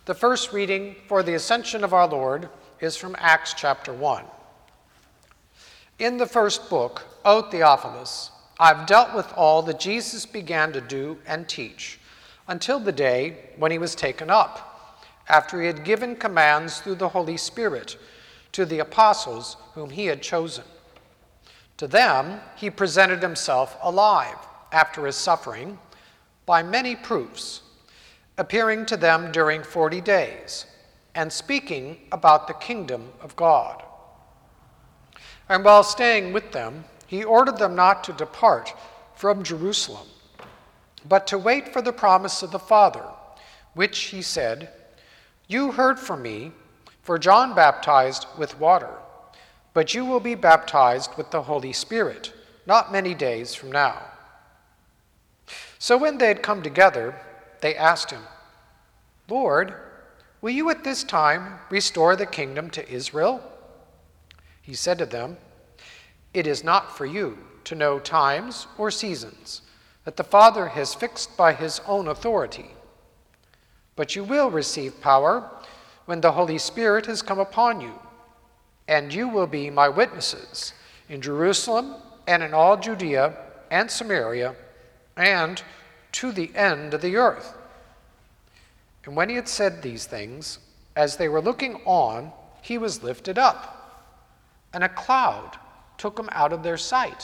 The first reading for the Ascension of our Lord is from Acts chapter 1. In the first book, O Theophilus, I've dealt with all that Jesus began to do and teach, until the day when he was taken up, after he had given commands through the Holy Spirit to the apostles whom he had chosen. To them he presented himself alive after his suffering by many proofs, appearing to them during 40 days, and speaking about the kingdom of God. And while staying with them, he ordered them not to depart from Jerusalem, but to wait for the promise of the Father, which he said, "You heard from me, for John baptized with water, but you will be baptized with the Holy Spirit not many days from now." So when they had come together, they asked him, "Lord, will you at this time restore the kingdom to Israel?" He said to them, "It is not for you to know times or seasons that the Father has fixed by his own authority. But you will receive power when the Holy Spirit has come upon you, and you will be my witnesses in Jerusalem and in all Judea and Samaria and to the end of the earth." And when he had said these things, as they were looking on, he was lifted up, and a cloud took him out of their sight.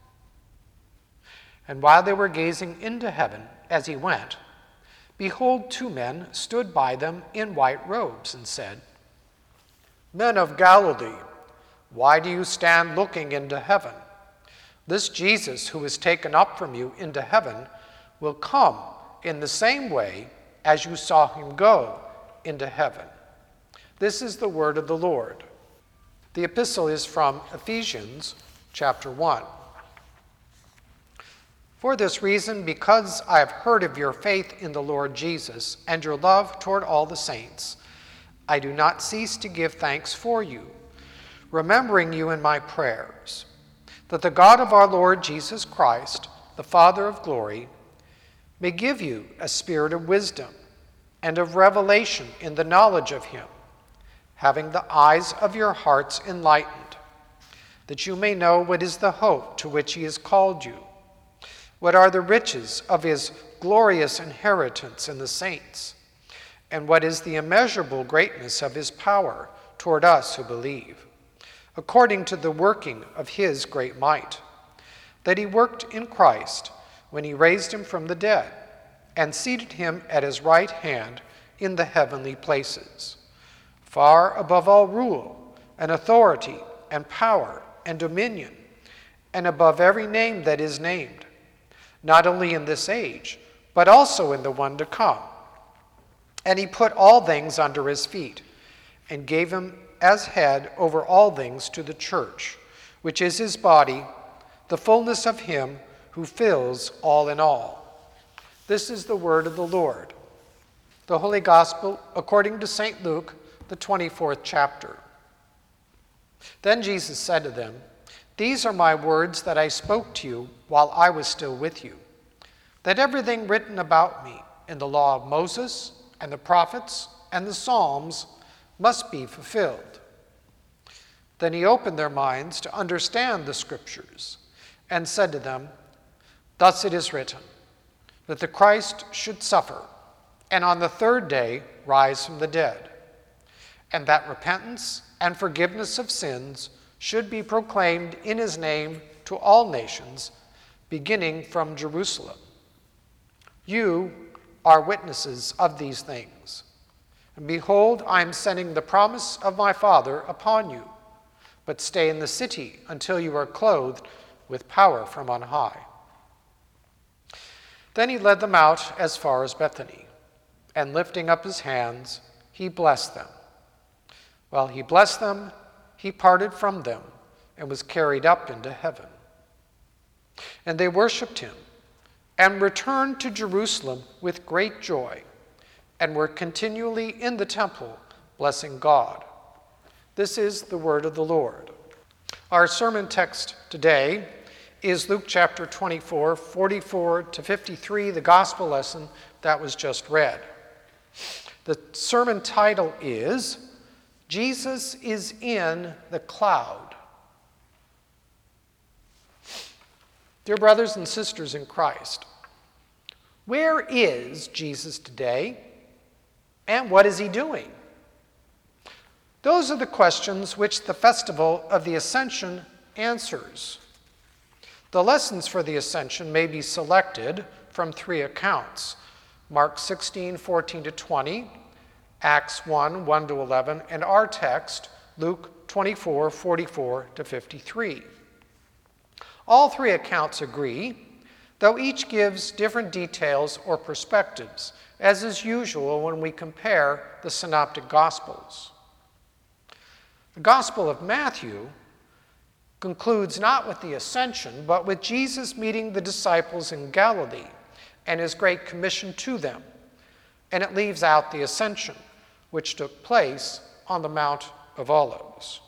And while they were gazing into heaven as he went, behold, 2 men stood by them in white robes and said, "Men of Galilee, why do you stand looking into heaven? This Jesus who was taken up from you into heaven will come in the same way as you saw him go into heaven." This is the word of the Lord. The epistle is from Ephesians chapter 1. For this reason, because I have heard of your faith in the Lord Jesus and your love toward all the saints, I do not cease to give thanks for you, remembering you in my prayers, that the God of our Lord Jesus Christ, the Father of glory, may give you a spirit of wisdom and of revelation in the knowledge of him, having the eyes of your hearts enlightened, that you may know what is the hope to which he has called you, what are the riches of his glorious inheritance in the saints, and what is the immeasurable greatness of his power toward us who believe, according to the working of his great might, that he worked in Christ when he raised him from the dead and seated him at his right hand in the heavenly places, far above all rule and authority and power and dominion, and above every name that is named, not only in this age, but also in the one to come. And he put all things under his feet, and gave him as head over all things to the church, which is his body, the fullness of him who fills all in all. This is the word of the Lord. The Holy Gospel according to St. Luke, the 24th chapter. Then Jesus said to them, "These are my words that I spoke to you while I was still with you, that everything written about me in the law of Moses and the prophets and the Psalms must be fulfilled." Then he opened their minds to understand the Scriptures and said to them, "Thus it is written, that the Christ should suffer, and on the 3rd day rise from the dead, and that repentance and forgiveness of sins should be proclaimed in his name to all nations, beginning from Jerusalem. You are witnesses of these things. And behold, I am sending the promise of my Father upon you, but stay in the city until you are clothed with power from on high." Then he led them out as far as Bethany, and lifting up his hands, he blessed them. While he blessed them, he parted from them and was carried up into heaven. And they worshipped him and returned to Jerusalem with great joy, and were continually in the temple blessing God. This is the word of the Lord. Our sermon text today is Luke chapter 24, 44 to 53, the gospel lesson that was just read. The sermon title is Jesus is in the Cloud. Dear brothers and sisters in Christ, where is Jesus today, and what is he doing? Those are the questions which the festival of the Ascension answers. The lessons for the Ascension may be selected from three accounts: Mark 16:14-20, Acts 1:1-11, and our text, Luke 24:44-53. All three accounts agree, though each gives different details or perspectives, as is usual when we compare the Synoptic Gospels. The Gospel of Matthew concludes not with the Ascension, but with Jesus meeting the disciples in Galilee and his great commission to them, and it leaves out the Ascension, which took place on the Mount of Olives.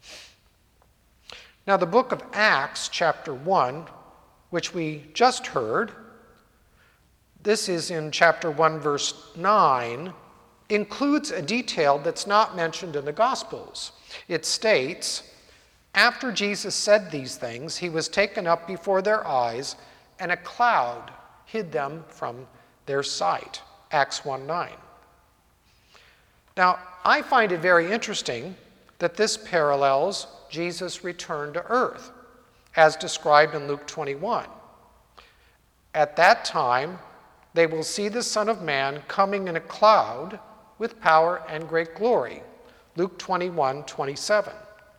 Now, the book of Acts, chapter 1, which we just heard, this is in chapter 1, verse 9, includes a detail that's not mentioned in the Gospels. It states, "After Jesus said these things, he was taken up before their eyes, and a cloud hid them from their sight." Acts 1:9. Now, I find it very interesting that this parallels Jesus' return to earth, as described in Luke 21. At that time, they will see the Son of Man coming in a cloud with power and great glory. Luke 21:27.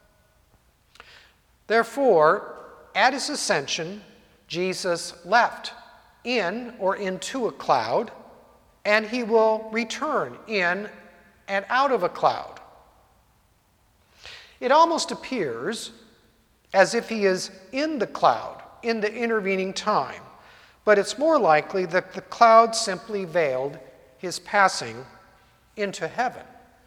Therefore, at his ascension, Jesus left in or into a cloud, and he will return in and out of a cloud. It almost appears as if he is in the cloud in the intervening time, but it's more likely that the cloud simply veiled his passing into heaven.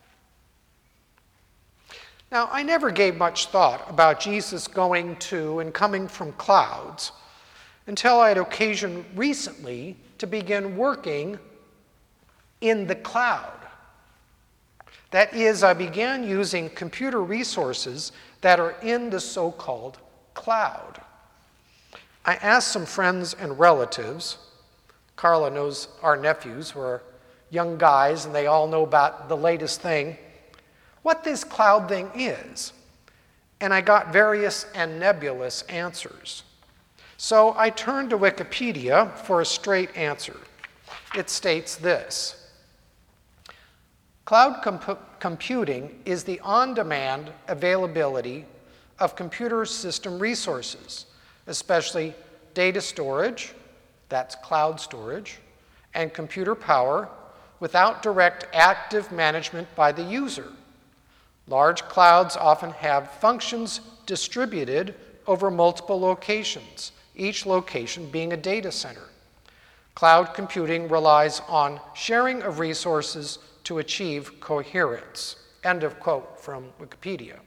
Now, I never gave much thought about Jesus going to and coming from clouds until I had occasion recently to begin working in the cloud. That is, I began using computer resources that are in the so-called cloud. I asked some friends and relatives. Carla knows our nephews who are young guys, and they all know about the latest thing, what this cloud thing is. And I got various and nebulous answers. So I turned to Wikipedia for a straight answer. It states this: cloud computing is the on-demand availability of computer system resources, especially data storage, that's cloud storage, and computer power, without direct active management by the user. Large clouds often have functions distributed over multiple locations, each location being a data center. Cloud computing relies on sharing of resources to achieve coherence. End of quote from Wikipedia.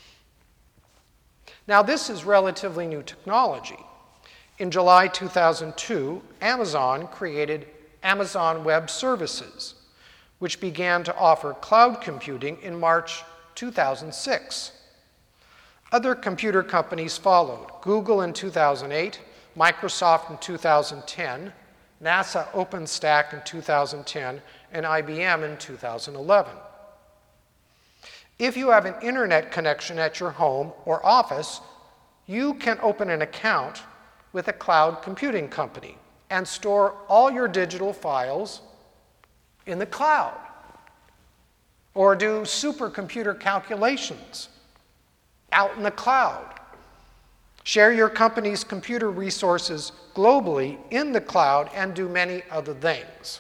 Now, this is relatively new technology. In July 2002, Amazon created Amazon Web Services, which began to offer cloud computing in March 2006. Other computer companies followed: Google in 2008, Microsoft in 2010, NASA OpenStack in 2010, and IBM in 2011. If you have an internet connection at your home or office, you can open an account with a cloud computing company and store all your digital files in the cloud, or do supercomputer calculations out in the cloud. Share your company's computer resources globally in the cloud, and do many other things.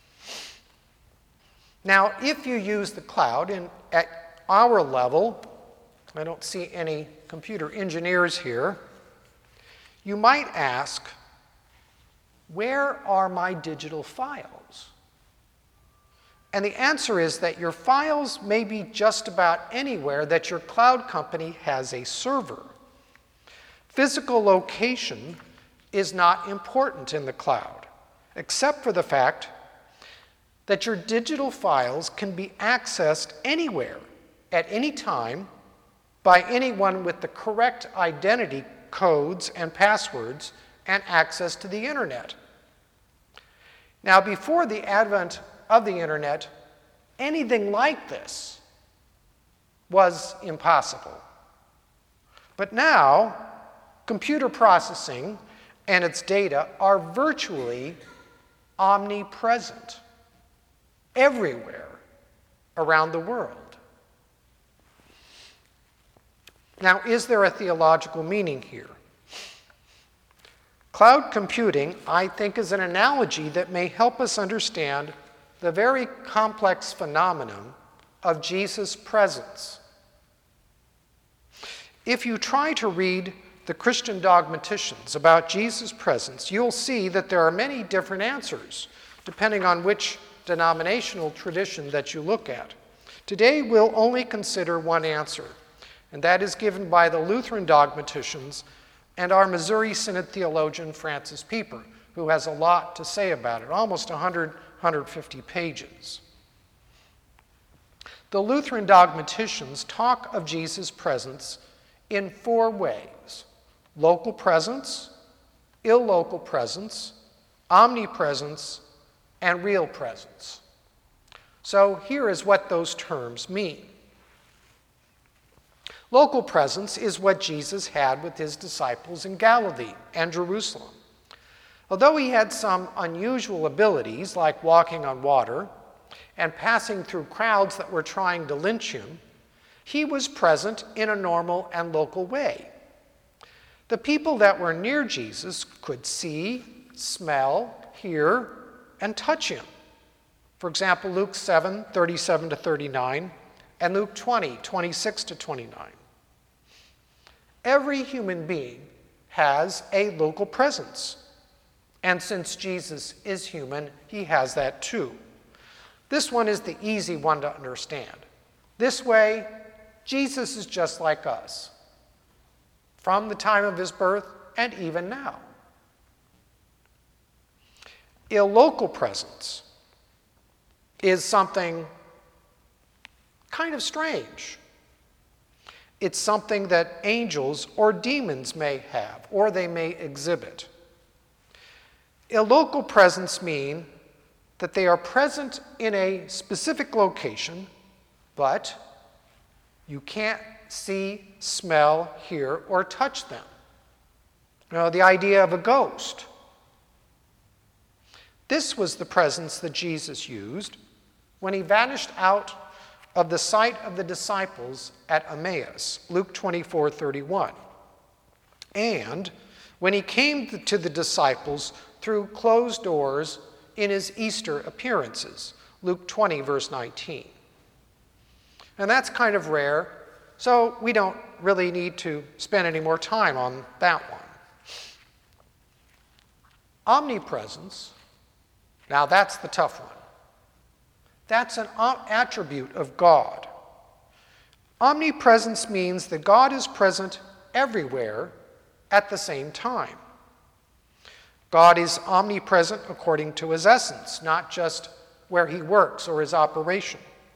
Now, if you use the cloud at our level, I don't see any computer engineers here, you might ask, where are my digital files? And the answer is that your files may be just about anywhere that your cloud company has a server. Physical location is not important in the cloud, except for the fact that your digital files can be accessed anywhere, at any time, by anyone with the correct identity codes and passwords and access to the internet. Now, before the advent of the internet, anything like this was impossible. But now, computer processing and its data are virtually omnipresent everywhere around the world. Now, is there a theological meaning here? Cloud computing, I think, is an analogy that may help us understand the very complex phenomenon of Jesus' presence. If you try to read the Christian dogmaticians about Jesus' presence, you'll see that there are many different answers, depending on which denominational tradition that you look at. Today, we'll only consider one answer, and that is given by the Lutheran dogmaticians and our Missouri Synod theologian, Francis Pieper, who has a lot to say about it, almost 150 pages. The Lutheran dogmaticians talk of Jesus' presence in four ways: local presence, illocal presence, omnipresence, and real presence. So here is what those terms mean. Local presence is what Jesus had with his disciples in Galilee and Jerusalem. Although he had some unusual abilities, like walking on water and passing through crowds that were trying to lynch him, he was present in a normal and local way. The people that were near Jesus could see, smell, hear, and touch him. For example, Luke 7, 37-39, and Luke 20, 26-29. Every human being has a local presence. And since Jesus is human, he has that too. This one is the easy one to understand. This way, Jesus is just like us, from the time of his birth and even now. Illocal presence is something kind of strange. It's something that angels or demons may have, or they may exhibit. Illocal presence mean that they are present in a specific location, but you can't see, smell, hear, or touch them. You know, the idea of a ghost. This was the presence that Jesus used when he vanished out of the sight of the disciples at Emmaus, Luke 24:31. And when he came to the disciples through closed doors in his Easter appearances, Luke 20, verse 19. And that's kind of rare, so we don't really need to spend any more time on that one. Omnipresence, now that's the tough one. That's an attribute of God. Omnipresence means that God is present everywhere at the same time. God is omnipresent according to his essence, not just where he works or his operation.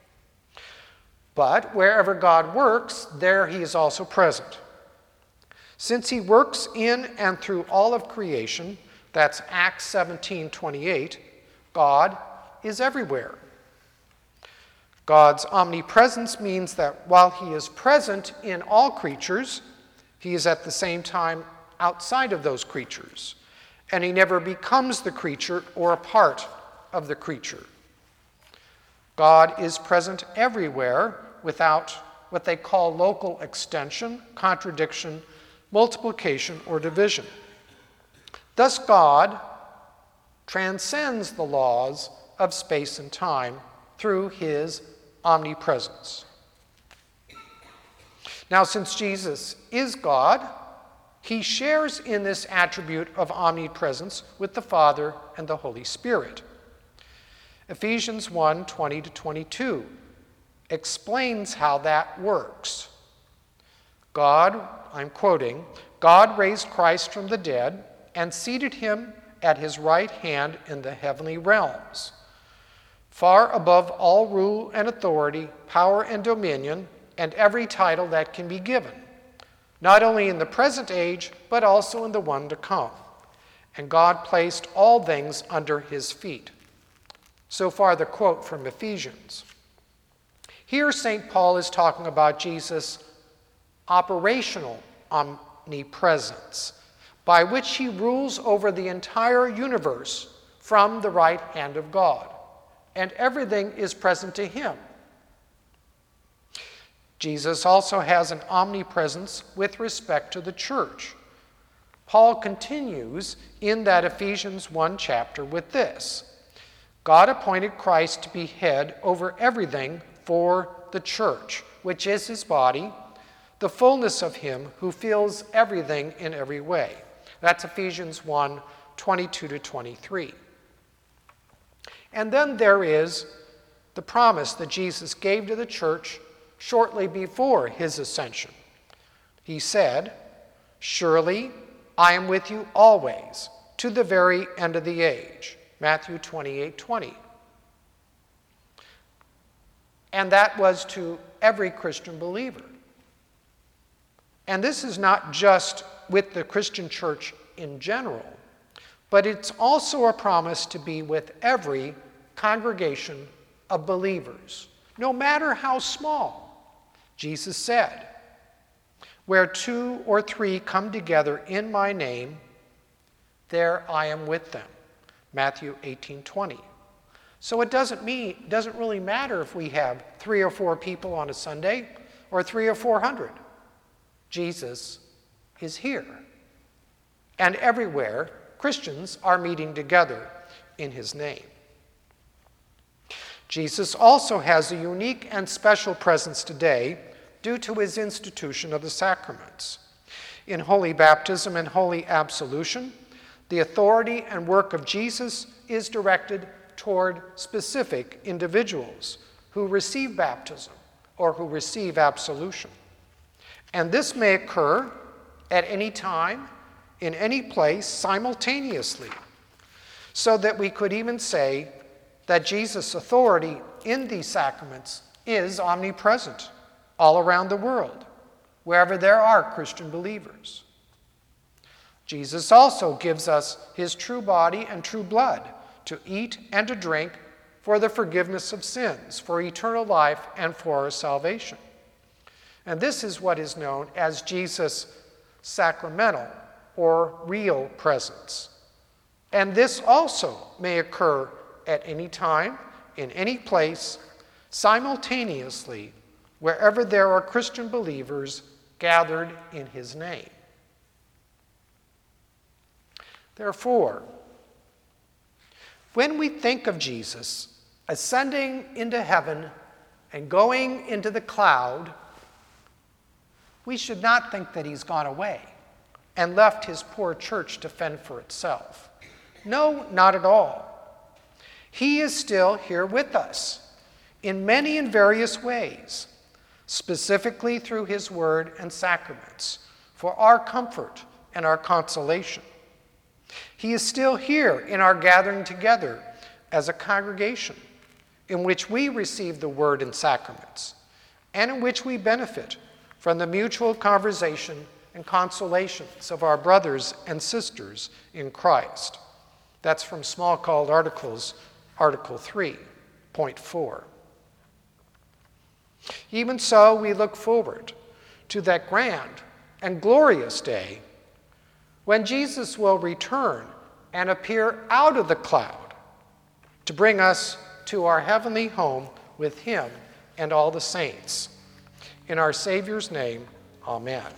But wherever God works, there he is also present. Since he works in and through all of creation, that's Acts 17:28, God is everywhere. God's omnipresence means that while he is present in all creatures, he is at the same time outside of those creatures, and he never becomes the creature or a part of the creature. God is present everywhere without what they call local extension, contradiction, multiplication, or division. Thus, God transcends the laws of space and time through his omnipresence. Now, since Jesus is God, he shares in this attribute of omnipresence with the Father and the Holy Spirit. Ephesians 1, 20-22 explains how that works. God, I'm quoting, God raised Christ from the dead and seated him at his right hand in the heavenly realms, far above all rule and authority, power and dominion, and every title that can be given, not only in the present age, but also in the one to come. And God placed all things under his feet. So far, the quote from Ephesians. Here, St. Paul is talking about Jesus' operational omnipresence, by which he rules over the entire universe from the right hand of God, and everything is present to him. Jesus also has an omnipresence with respect to the church. Paul continues in that Ephesians 1 chapter with this: God appointed Christ to be head over everything for the church, which is his body, the fullness of him who fills everything in every way. That's Ephesians 1, 22 to 23. And then there is the promise that Jesus gave to the church shortly before his ascension. He said, "Surely I am with you always, to the very end of the age." Matthew 28:20. And that was to every Christian believer. And this is not just with the Christian church in general, but it's also a promise to be with every congregation of believers, no matter how small. Jesus said, "Where 2 or 3 come together in my name, there I am with them." Matthew 18:20. So it doesn't really matter if we have 3 or 4 people on a Sunday or 300 or 400. Jesus is here. And everywhere, Christians are meeting together in his name. Jesus also has a unique and special presence today due to his institution of the sacraments. In holy baptism and holy absolution, the authority and work of Jesus is directed toward specific individuals who receive baptism or who receive absolution. And this may occur at any time, in any place, simultaneously, so that we could even say that Jesus' authority in these sacraments is omnipresent all around the world, wherever there are Christian believers. Jesus also gives us his true body and true blood to eat and to drink for the forgiveness of sins, for eternal life, and for our salvation. And this is what is known as Jesus' sacramental or real presence. And this also may occur at any time, in any place, simultaneously, wherever there are Christian believers gathered in his name. Therefore, when we think of Jesus ascending into heaven and going into the cloud, we should not think that he's gone away and left his poor church to fend for itself. No, not at all. He is still here with us in many and various ways, specifically through his word and sacraments, for our comfort and our consolation. He is still here in our gathering together as a congregation, in which we receive the word and sacraments, and in which we benefit from the mutual conversation and consolations of our brothers and sisters in Christ. That's from Smalcald Articles, Article 3.4. Even so, we look forward to that grand and glorious day when Jesus will return and appear out of the cloud to bring us to our heavenly home with him and all the saints. In our Savior's name, amen.